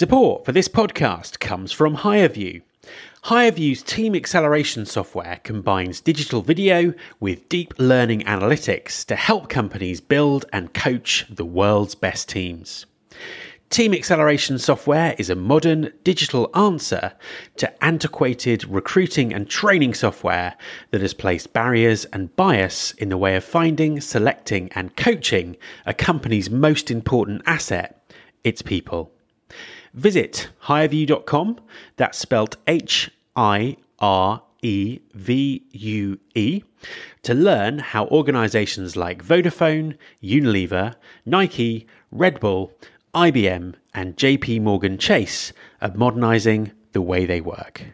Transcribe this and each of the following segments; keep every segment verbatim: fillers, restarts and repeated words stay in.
Support for this podcast comes from HireVue. HireVue's team acceleration software combines digital video with deep learning analytics to help companies build and coach the world's best teams. Team acceleration software is a modern digital answer to antiquated recruiting and training software that has placed barriers and bias in the way of finding, selecting and coaching a company's most important asset, its people. Visit hirevue dot com, that's spelt H I R E V U E, to learn how organisations like Vodafone, Unilever, Nike, Red Bull, I B M and J P Morgan Chase are modernising the way they work.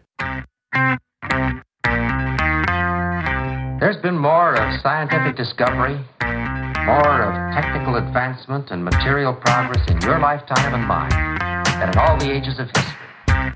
There's been more of scientific discovery, more of technical advancement and material progress in your lifetime and mine than in all the ages of history.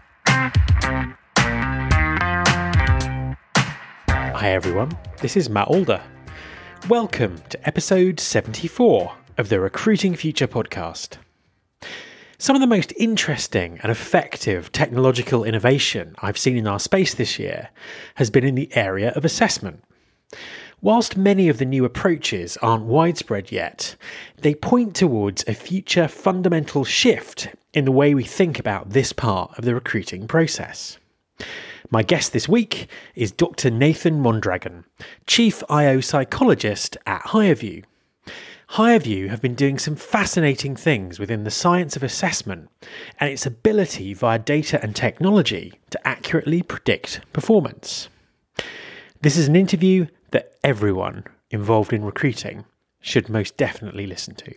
Hi everyone, this is Matt Alder. Welcome to episode seventy-four of the Recruiting Future podcast. Some of the most interesting and effective technological innovation I've seen in our space this year has been in the area of assessment. Whilst many of the new approaches aren't widespread yet, they point towards a future fundamental shift in the way we think about this part of the recruiting process. My guest this week is Doctor Nathan Mondragon, Chief I O Psychologist at HireVue. HireVue have been doing some fascinating things within the science of assessment and its ability via data and technology to accurately predict performance. This is an interview that everyone involved in recruiting should most definitely listen to.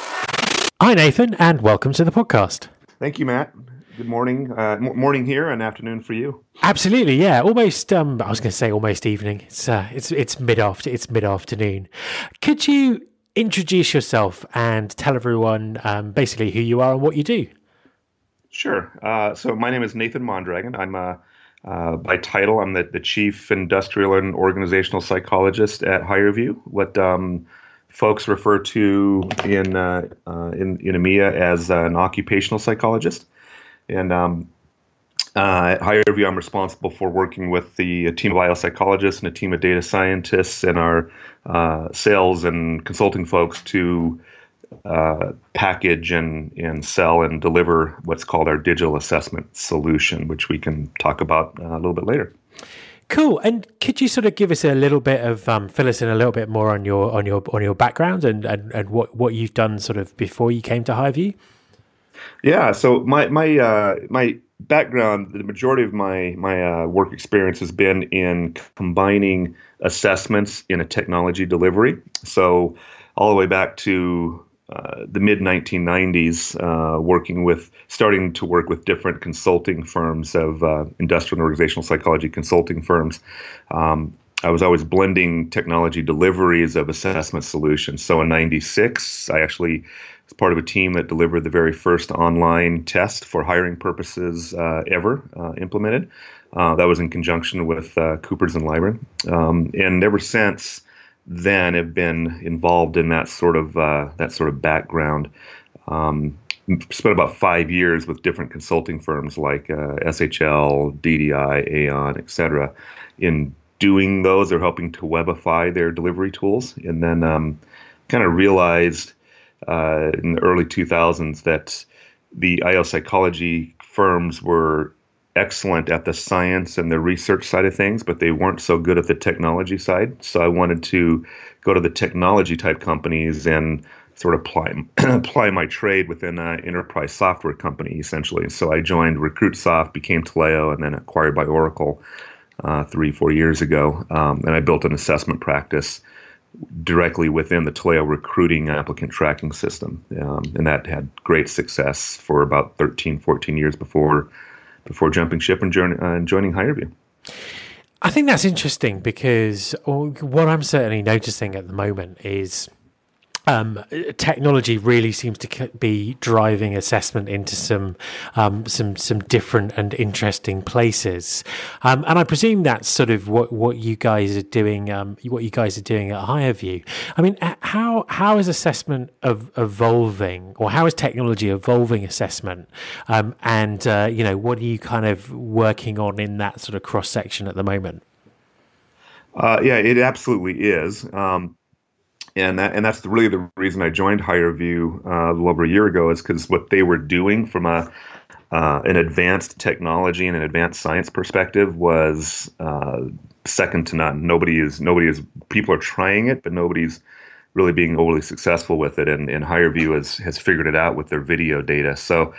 Hi Nathan, and welcome to the podcast. Thank you, Matt. Good morning. Uh, m- morning here and afternoon for you. Absolutely, yeah. Almost. Um, I was going to say almost evening. It's uh, it's it's mid after. It's mid afternoon. Could you introduce yourself and tell everyone um, basically who you are and what you do? Sure. Uh, so my name is Nathan Mondragon. I'm a Uh, by title, I'm the, the Chief Industrial and Organizational Psychologist at HireVue, what um, folks refer to in, uh, uh, in in EMEA as uh, an occupational psychologist. And um, uh, at HireVue, I'm responsible for working with the a team of I O psychologists and a team of data scientists and our uh, sales and consulting folks to Uh, package and, and sell and deliver what's called our digital assessment solution, which we can talk about uh, a little bit later. Cool. And could you sort of give us a little bit of um, fill us in a little bit more on your on your on your background and, and, and what, what you've done sort of before you came to HireVue? Yeah. So my my uh, my background, the majority of my my uh, work experience has been in combining assessments in a technology delivery. So all the way back to Uh, the mid nineteen nineties, uh, working with, starting to work with different consulting firms of uh, industrial and organizational psychology consulting firms. Um, I was always blending technology deliveries of assessment solutions. So in ninety-six, I actually was part of a team that delivered the very first online test for hiring purposes uh, ever uh, implemented. Uh, that was in conjunction with uh, Coopers and Lybrand. Um, and ever since then have been involved in that sort of uh, that sort of background. Um, spent about five years with different consulting firms like uh, S H L, D D I, Aon, et cetera, in doing those or helping to webify their delivery tools. And then um, kind of realized uh, in the early two thousands that the I O psychology firms were excellent at the science and the research side of things, but they weren't so good at the technology side. So I wanted to go to the technology type companies and sort of apply apply my trade within an enterprise software company, essentially. So I joined RecruitSoft, became Taleo, and then acquired by Oracle uh, three, four years ago. Um, and I built an assessment practice directly within the Taleo recruiting applicant tracking system. Um, and that had great success for about thirteen, fourteen years before before jumping ship and, journey, uh, and joining HireVue. I think that's interesting because what I'm certainly noticing at the moment is Um, technology really seems to be driving assessment into some um, some some different and interesting places, um, and I presume that's sort of what, what you guys are doing. Um, what you guys are doing at HireVue. I mean, how how is assessment of, evolving, or how is technology evolving assessment? Um, and uh, you know, what are you kind of working on in that sort of cross section at the moment? Uh, yeah, it absolutely is. Um, And that, and that's the, really the reason I joined HireVue uh, a little over a year ago, is because what they were doing from a uh, an advanced technology and an advanced science perspective was uh, second to none. Nobody is nobody is people are trying it, but nobody's really being overly successful with it. And, and HireVue has has figured it out with their video data. So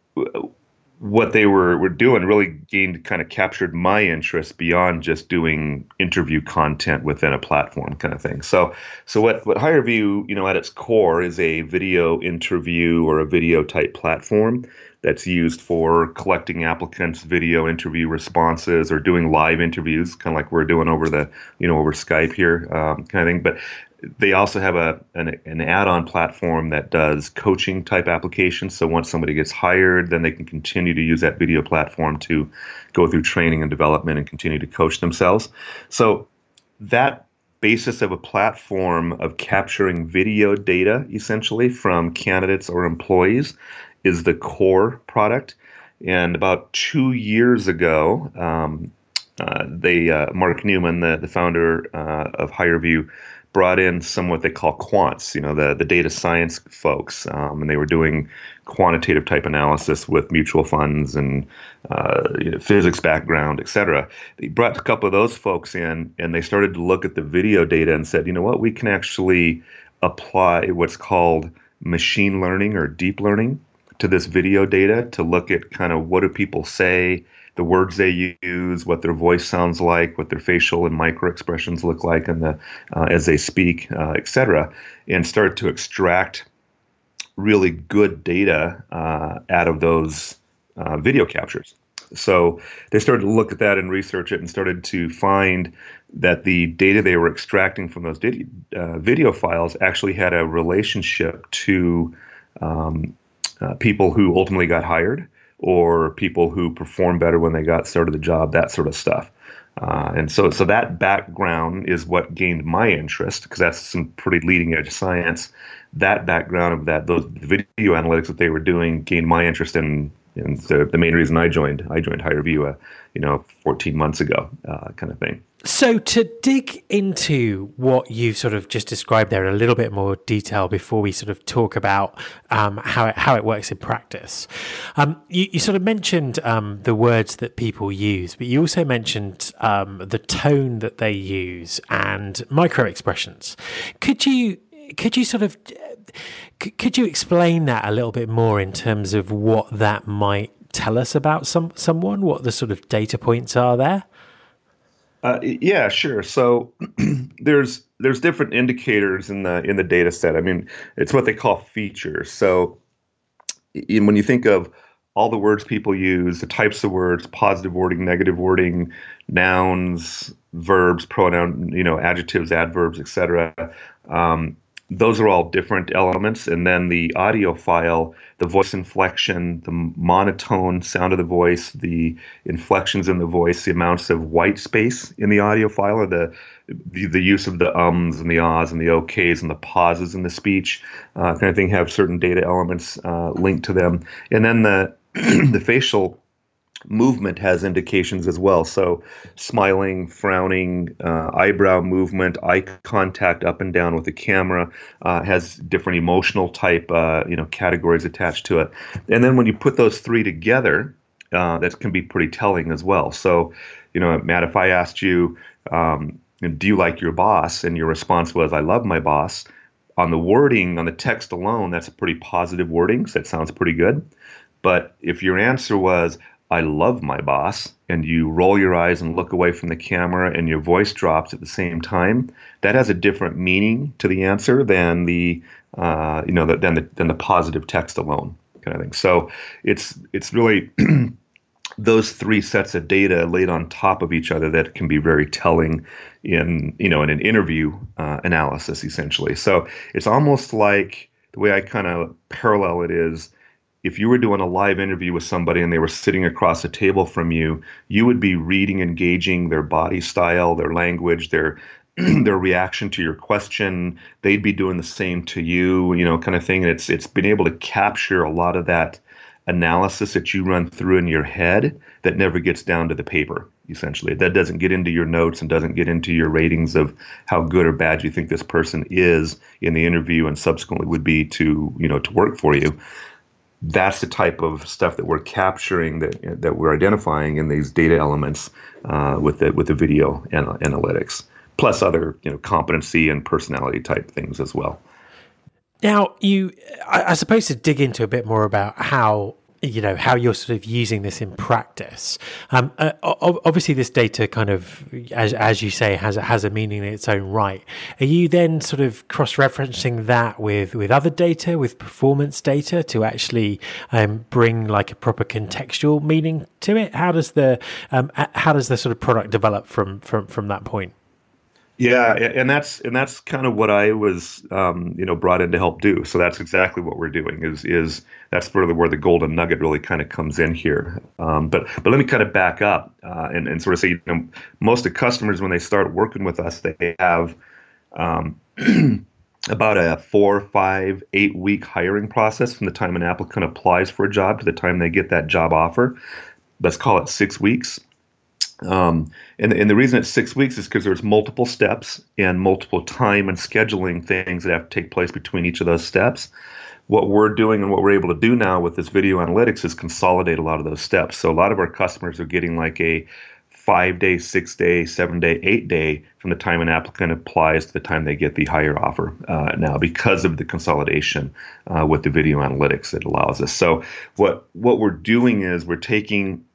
what they were, were doing really gained kind of captured my interest beyond just doing interview content within a platform kind of thing. So so what, what HireVue, you know, at its core is a video interview or a video type platform that's used for collecting applicants' video interview responses or doing live interviews, kind of like we're doing over the, you know, over Skype here, um, kind of thing. But they also have a an, an add-on platform that does coaching type applications. So once somebody gets hired, then they can continue to use that video platform to go through training and development and continue to coach themselves. So that basis of a platform of capturing video data essentially from candidates or employees is the core product. And about two years ago, um, uh, they uh, Mark Newman, the, the founder uh, of HireVue, brought in some what they call quants, you know, the, the data science folks, um, and they were doing quantitative type analysis with mutual funds and uh, you know, physics background, et cetera. They brought a couple of those folks in, and they started to look at the video data and said, you know what, we can actually apply what's called machine learning or deep learning to this video data to look at kind of what do people say, the words they use, what their voice sounds like, what their facial and micro expressions look like in the, uh, as they speak, uh, et cetera, and start to extract really good data uh, out of those uh, video captures. So they started to look at that and research it and started to find that the data they were extracting from those did, uh, video files actually had a relationship to um, uh, people who ultimately got hired, or people who perform better when they got started the job, that sort of stuff. Uh, and so so that background is what gained my interest, because that's some pretty leading edge science. That background of that, those video analytics that they were doing gained my interest in, in the, the main reason I joined. I joined HireVue, uh, you know, fourteen months ago, uh, kind of thing. So to dig into what you've sort of just described there in a little bit more detail before we sort of talk about um, how it, how it works in practice, um, you, you sort of mentioned um, the words that people use, but you also mentioned um, the tone that they use and micro expressions. Could you could you sort of could you explain that a little bit more in terms of what that might tell us about some someone, what the sort of data points are there? Uh, yeah, sure. So there's there's different indicators in the in the data set. I mean, it's what they call features. So in, when you think of all the words people use, the types of words, positive wording, negative wording, nouns, verbs, pronoun, you know, adjectives, adverbs, et cetera. Um, those are all different elements. And then the audio file, the voice inflection, the monotone sound of the voice, the inflections in the voice, the amounts of white space in the audio file, or the the, the use of the ums and the ahs and the okays and the pauses in the speech, uh, kind of thing, have certain data elements uh, linked to them. And then the the facial movement has indications as well. So smiling, frowning, uh, eyebrow movement, eye contact up and down with the camera uh, has different emotional type, uh, you know, categories attached to it. And then when you put those three together, uh, that can be pretty telling as well. So, you know, Matt, if I asked you, um, do you like your boss? And your response was, I love my boss. On the wording, on the text alone, that's a pretty positive wording. So that sounds pretty good. But if your answer was, I love my boss, and you roll your eyes and look away from the camera and your voice drops at the same time, that has a different meaning to the answer than the, uh, you know, the, than the than the positive text alone, kind of thing. So it's it's really those three sets of data laid on top of each other that can be very telling in, you know, in an interview uh, analysis, essentially. So it's almost like the way I kind of parallel it is, if you were doing a live interview with somebody and they were sitting across the table from you, you would be reading, engaging their body style, their language, their their reaction to your question. They'd be doing the same to you, you know, kind of thing. And it's it's been able to capture a lot of that analysis that you run through in your head that never gets down to the paper, essentially. That doesn't get into your notes and doesn't get into your ratings of how good or bad you think this person is in the interview and subsequently would be to, you know, to work for you. That's the type of stuff that we're capturing, that that we're identifying in these data elements uh, with the with the video anal- analytics, plus other, you know, competency and personality type things as well. Now, you, I, I suppose, to dig into a bit more about how, you know, how you're sort of using this in practice. Um, uh, obviously, this data kind of, as as you say, has has a meaning in its own right. Are you then sort of cross-referencing that with, with other data, with performance data, to actually um, bring like a proper contextual meaning to it? How does the um, how does the sort of product develop from from from that point? Yeah, and that's and that's kind of what I was, um, you know, brought in to help do. So that's exactly what we're doing. Is is that's where the where the golden nugget really kind of comes in here. Um, but but let me kind of back up uh, and and sort of say, you know, most of the customers, when they start working with us, they have um, about a four, five, eight week hiring process from the time an applicant applies for a job to the time they get that job offer. Let's call it six weeks. Um, and, and the reason it's six weeks is because there's multiple steps and multiple time and scheduling things that have to take place between each of those steps. What we're doing and what we're able to do now with this video analytics is consolidate a lot of those steps. So a lot of our customers are getting like a five day, six day, seven day, eight day from the time an applicant applies to the time they get the hire offer uh, now, because of the consolidation uh, with the video analytics that allows us. So what what we're doing is we're taking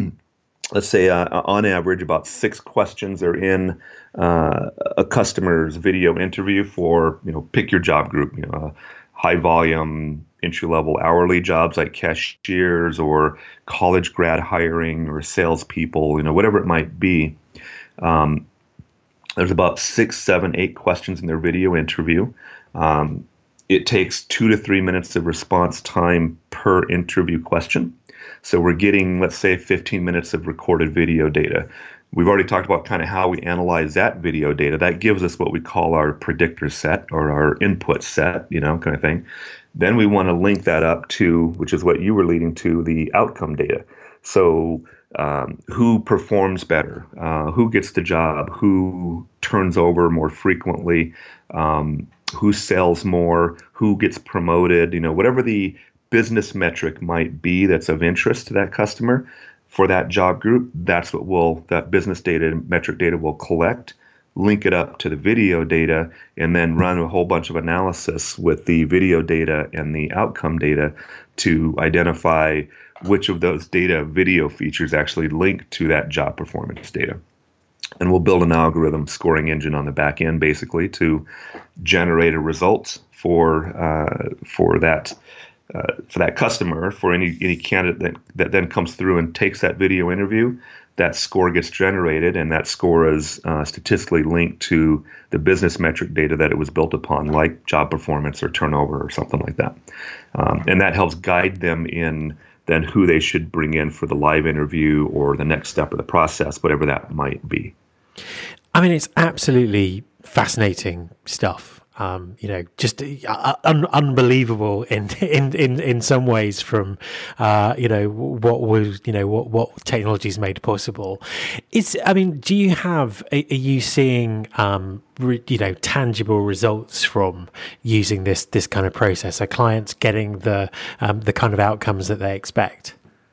let's say uh, on average about six questions are in uh, a customer's video interview for, you know, pick your job group, you know, uh, high volume, entry level, hourly jobs like cashiers or college grad hiring or salespeople, you know, whatever it might be. Um, there's about six, seven, eight questions in their video interview. Um, it takes two to three minutes of response time per interview question. So we're getting, let's say, fifteen minutes of recorded video data. We've already talked about kind of how we analyze that video data. That gives us what we call our predictor set or our input set, you know, kind of thing. Then we want to link that up to, which is what you were leading to, the outcome data. So um, who performs better? Uh, who gets the job? Who turns over more frequently? Um, who sells more? Who gets promoted? You know, whatever the business metric might be that's of interest to that customer for that job group, that's what will, that business data, metric data will collect, link it up to the video data, and then run a whole bunch of analysis with the video data and the outcome data to identify which of those data video features actually link to that job performance data. And we'll build an algorithm scoring engine on the back end, basically, to generate a result for uh, for that Uh, for that customer, for any any candidate that, that then comes through and takes that video interview. That score gets generated, and that score is uh, statistically linked to the business metric data that it was built upon, like job performance or turnover or something like that. Um, and that helps guide them in then who they should bring in for the live interview or the next step of the process, whatever that might be. I mean, it's absolutely fascinating stuff. Um, you know, just uh, un- unbelievable in, in, in, in some ways from, uh, you know, what was, you know, what, what technology's made possible. It's, I mean, do you have, are, are you seeing, um, re, you know, tangible results from using this, this kind of process? Are clients getting the, um, the kind of outcomes that they expect?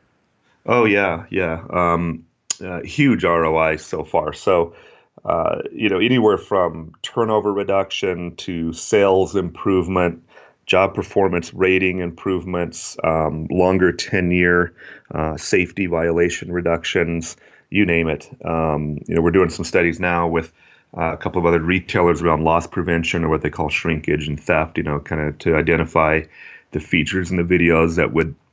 Oh, yeah, yeah. Um, uh, huge R O I so far. So, Uh, you know, anywhere from turnover reduction to sales improvement, job performance rating improvements, um, longer tenure, uh, safety violation reductions, you name it. Um, you know, we're doing some studies now with uh, a couple of other retailers around loss prevention or what they call shrinkage and theft, you know, kind of to identify the features in the videos that would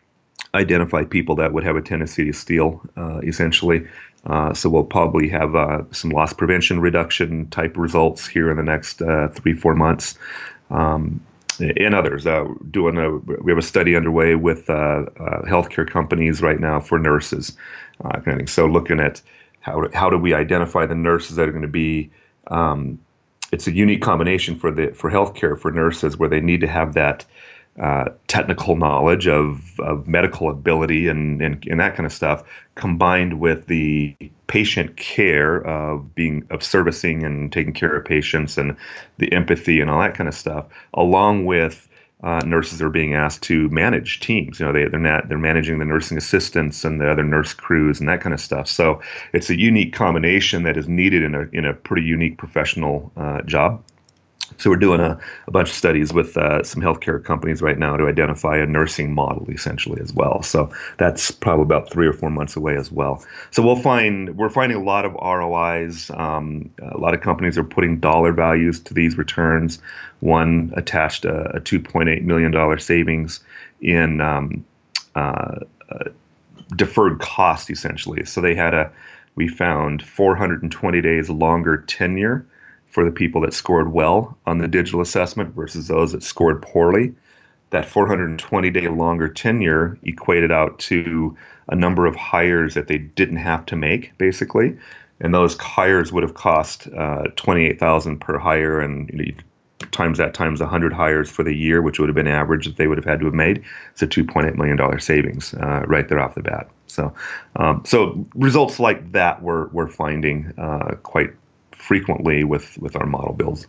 identify people that would have a tendency to steal, uh, essentially. Uh, so we'll probably have uh, some loss prevention reduction type results here in the next uh, three, four months. Um, and others. Uh, doing a, we have a study underway with uh, uh, healthcare companies right now for nurses. Uh, kind of thing. So looking at how how do we identify the nurses that are going to be. Um, it's a unique combination for the for healthcare for nurses where they need to have that uh, technical knowledge of, of medical ability and, and and that kind of stuff, combined with the patient care of being of servicing and taking care of patients and the empathy and all that kind of stuff, along with uh, nurses that are being asked to manage teams. You know, they they're not they're managing the nursing assistants and the other nurse crews and that kind of stuff. So it's a unique combination that is needed in a in a pretty unique professional uh, job. So we're doing a, a bunch of studies with uh, some healthcare companies right now to identify a nursing model essentially as well. So that's probably about three or four months away as well. So we'll find we're finding a lot of R O Is. Um, a lot of companies are putting dollar values to these returns. One attached a, a two point eight million dollars savings in um, uh, uh, deferred cost essentially. So they had a we found four hundred twenty days longer tenure for the people that scored well on the digital assessment versus those that scored poorly. That four hundred twenty day longer tenure equated out to a number of hires that they didn't have to make, basically. And those hires would have cost uh, twenty-eight thousand dollars per hire, and you know, you times that times one hundred hires for the year, which would have been average that they would have had to have made. It's a two point eight million dollars savings uh, right there off the bat. So, um, so results like that we're, we're finding uh, quite frequently with, with our model builds.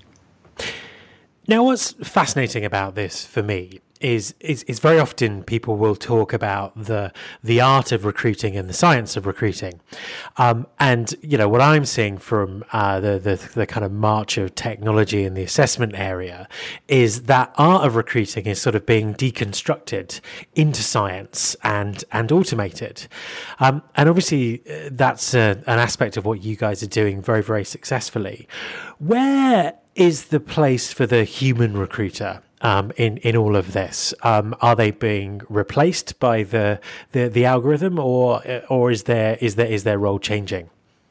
Now, what's fascinating about this for me is, is is very often people will talk about the the art of recruiting and the science of recruiting, um, and you know what I'm seeing from uh, the, the the kind of march of technology in the assessment area is that art of recruiting is sort of being deconstructed into science and and automated, um, and obviously uh, that's a, an aspect of what you guys are doing very very successfully. Where is the place for the human recruiter um, in in all of this? Um, are they being replaced by the, the the algorithm, or or is there is there is their role changing?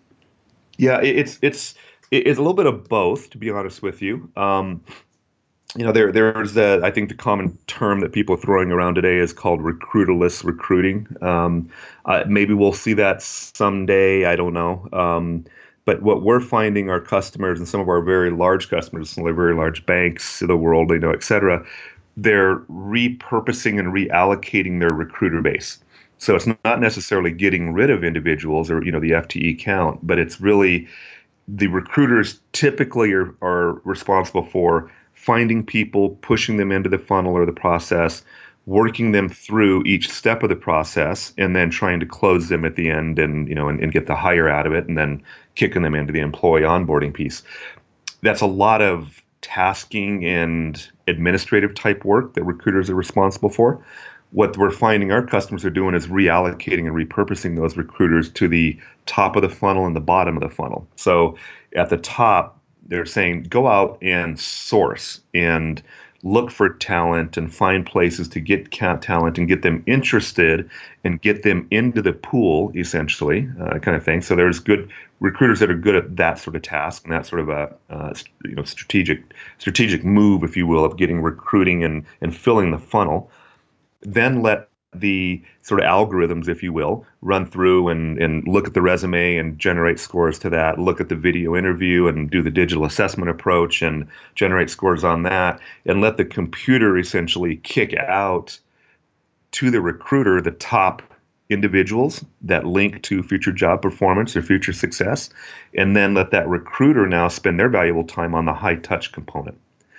Yeah, it's it's it's a little bit of both, to be honest with you. Um, you know, there there's a, I think the common term that people are throwing around today is called recruiterless recruiting. Um, uh, maybe we'll see that someday. I don't know. Um, But what we're finding our customers and some of our very large customers, some of the very large banks of the world, you know, et cetera, they're repurposing and reallocating their recruiter base. So it's not necessarily getting rid of individuals or, you know, the F T E count, but it's really the recruiters typically are, are responsible for finding people, pushing them into the funnel or the process, working them through each step of the process, and then trying to close them at the end and, you know, and, and get the hire out of it, and then kicking them into the employee onboarding piece. That's a lot of tasking and administrative type work that recruiters are responsible for. What we're finding our customers are doing is reallocating and repurposing those recruiters to the top of the funnel and the bottom of the funnel. So at the top, they're saying, go out and source and look for talent and find places to get talent and get them interested and get them into the pool, essentially, uh, kind of thing. So there's good recruiters that are good at that sort of task and that sort of a uh, you know strategic strategic move, if you will, of getting recruiting and and filling the funnel. Then let the sort of algorithms, if you will, run through and, and look at the resume and generate scores to that, look at the video interview and do the digital assessment approach and generate scores on that, and let the computer essentially kick out to the recruiter the top individuals that link to future job performance or future success, and then let that recruiter now spend their valuable time on the high touch component.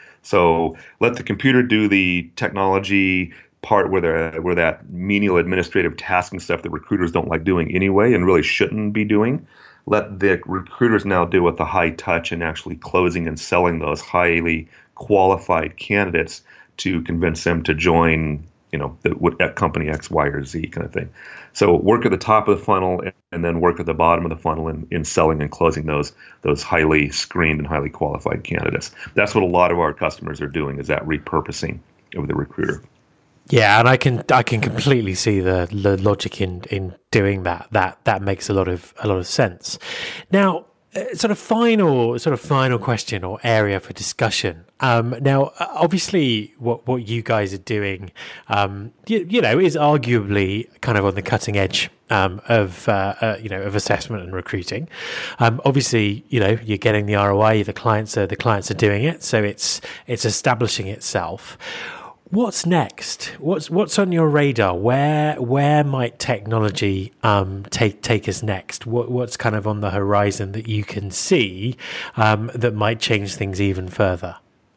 So let the computer do the technology part where the where that menial administrative tasking stuff that recruiters don't like doing anyway and really shouldn't be doing. Let the recruiters now do with the high touch and actually closing and selling those highly qualified candidates to convince them to join, you know, the, at company X, Y, or Z kind of thing. So work at the top of the funnel and then work at the bottom of the funnel in, in selling and closing those those highly screened and highly qualified candidates. That's what a lot of our customers are doing, is that repurposing of the recruiter. Yeah, and I can I can completely see the, the logic in, in doing that. That that makes a lot of a lot of sense. Now, uh, sort of final sort of final question or area for discussion. Um, now, obviously, what what you guys are doing, um, you, you know, is arguably kind of on the cutting edge um, of uh, uh, you know of assessment and recruiting. Um, obviously, you know, you're getting the R O I. The clients are the clients are doing it, so it's it's establishing itself. What's next? What's what's on your radar? Where where might technology um, take take us next? What what's kind of on the horizon that you can see um, that might change things even further?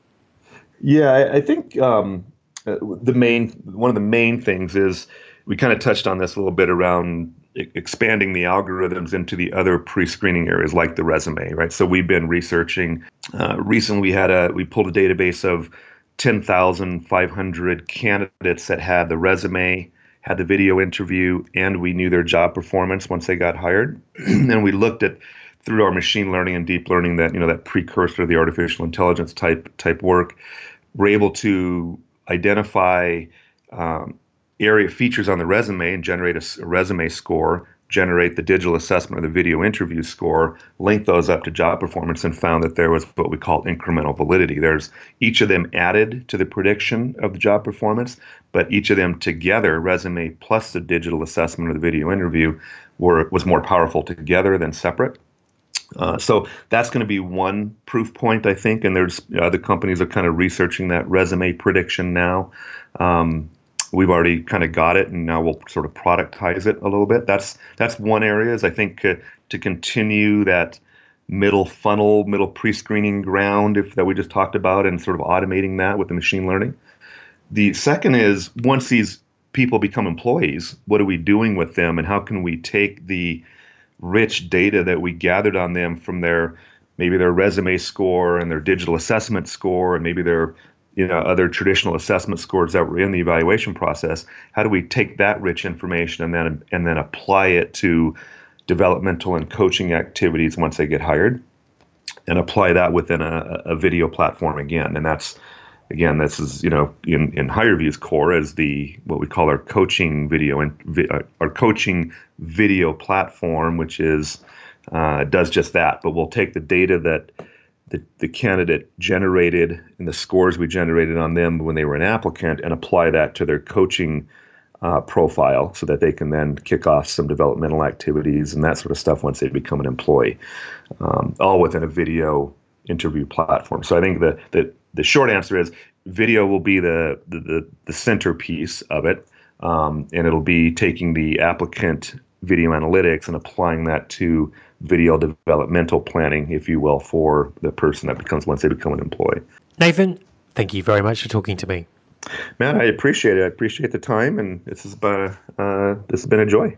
Yeah, I, I think um, the main one of the main things is we kind of touched on this a little bit around expanding the algorithms into the other pre-screening areas like the resume, right? So we've been researching. Uh, recently, we had a we pulled a database of ten thousand five hundred candidates that had the resume, had the video interview, and we knew their job performance once they got hired. And we looked at through our machine learning and deep learning, that you know that precursor to the artificial intelligence type type work, we're able to identify um, area features on the resume and generate a, a resume score, generate the digital assessment or the video interview score, link those up to job performance, and found that there was what we call incremental validity. There's each of them added to the prediction of the job performance, but each of them together, resume plus the digital assessment or the video interview, were was more powerful together than separate. Uh, so that's going to be one proof point, I think, and there's other companies are kind of researching that resume prediction now. Um, We've already kind of got it, and now we'll sort of productize it a little bit. That's that's one area, is I think uh, to continue that middle funnel, middle pre-screening ground if that we just talked about, and sort of automating that with the machine learning. The second is, once these people become employees, what are we doing with them, and how can we take the rich data that we gathered on them from their maybe their resume score and their digital assessment score and maybe their you know, other traditional assessment scores that were in the evaluation process, how do we take that rich information and then and then apply it to developmental and coaching activities once they get hired, and apply that within a, a video platform again? And that's, again, this is, you know, in, in HireVue's core as the, what we call our coaching video and vi, our coaching video platform, which is, uh, does just that. But we'll take the data that The, the candidate generated and the scores we generated on them when they were an applicant, and apply that to their coaching uh, profile so that they can then kick off some developmental activities and that sort of stuff once they become an employee, um, all within a video interview platform. So I think the the, the short answer is video will be the the, the, the centerpiece of it, um, and it'll be taking the applicant video analytics and applying that to video developmental planning, if you will, for the person that becomes once they become an employee. Nathan, thank you very much for talking to me. Matt, I appreciate it. I appreciate the time, and this has been a, uh, this has been a joy.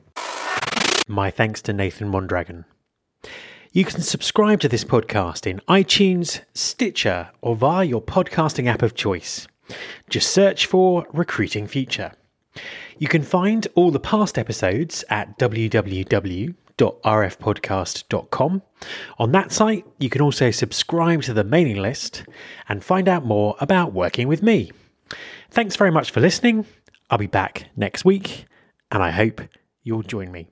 My thanks to Nathan Mondragon. You can subscribe to this podcast in iTunes, Stitcher, or via your podcasting app of choice. Just search for Recruiting Future. You can find all the past episodes at w w w dot r f podcast dot com. On that site, you can also subscribe to the mailing list and find out more about working with me. Thanks very much for listening. I'll be back next week, and I hope you'll join me.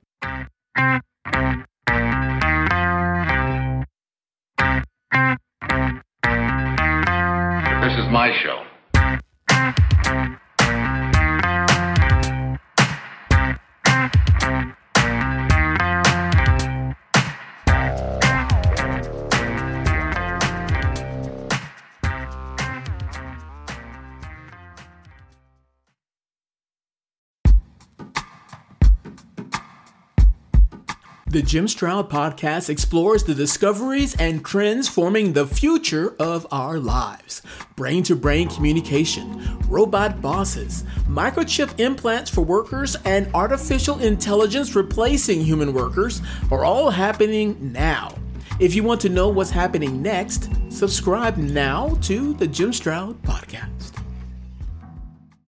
This is my show. The Jim Stroud Podcast explores the discoveries and trends forming the future of our lives. Brain-to-brain communication, robot bosses, microchip implants for workers, and artificial intelligence replacing human workers are all happening now. If you want to know what's happening next, subscribe now to the Jim Stroud Podcast.